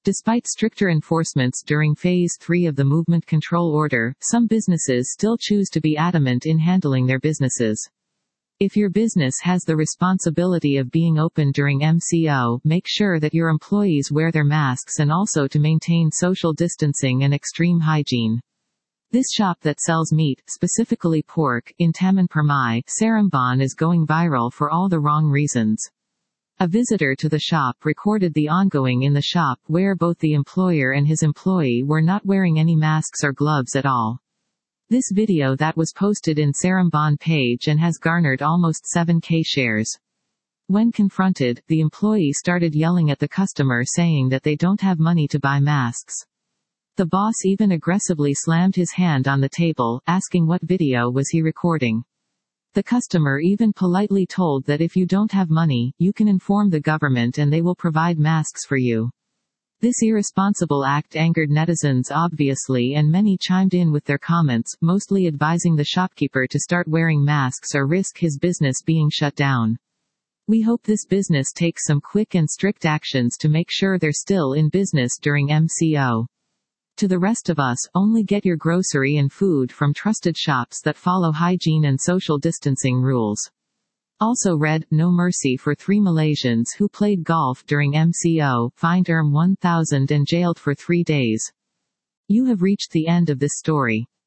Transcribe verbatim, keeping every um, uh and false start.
Despite stricter enforcements during Phase three of the Movement Control Order, some businesses still choose to be adamant in handling their businesses. If your business has the responsibility of being open during M C O, make sure that your employees wear their masks and also to maintain social distancing and extreme hygiene. This shop that sells meat, specifically pork, in Taman Permai, Seremban is going viral for all the wrong reasons. A visitor to the shop recorded the ongoing in the shop where both the employer and his employee were not wearing any masks or gloves at all. This video that was posted in Seremban page and has garnered almost seven K shares. When confronted, the employee started yelling at the customer saying that they don't have money to buy masks. The boss even aggressively slammed his hand on the table, asking what video was he recording. The customer even politely told that if you don't have money, you can inform the government and they will provide masks for you. This irresponsible act angered netizens obviously, and many chimed in with their comments, mostly advising the shopkeeper to start wearing masks or risk his business being shut down. We hope this business takes some quick and strict actions to make sure they're still in business during M C O. To the rest of us, only get your grocery and food from trusted shops that follow hygiene and social distancing rules. Also read, No mercy for three Malaysians who played golf during M C O, fined one thousand and jailed for three days. You have reached the end of this story.